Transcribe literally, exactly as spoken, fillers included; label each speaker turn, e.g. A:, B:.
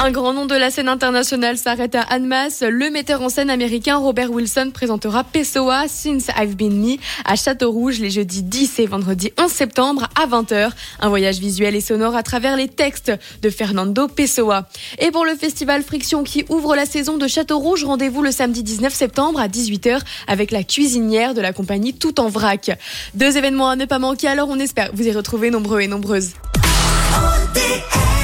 A: Un grand nom de la scène internationale s'arrête à Annemasse. Le metteur en scène américain Robert Wilson présentera Pessoa, Since I've Been Me à Châteaurouge les jeudis dix et vendredi onze septembre à vingt heures. Un voyage visuel et sonore à travers les textes de Fernando Pessoa. Et pour le festival Friction qui ouvre la saison de Châteaurouge, rendez-vous le samedi dix-neuf septembre à dix-huit heures avec la cuisinière de la compagnie Tout en Vrac. Deux événements à ne pas manquer, alors on espère vous y retrouver nombreux et nombreuses.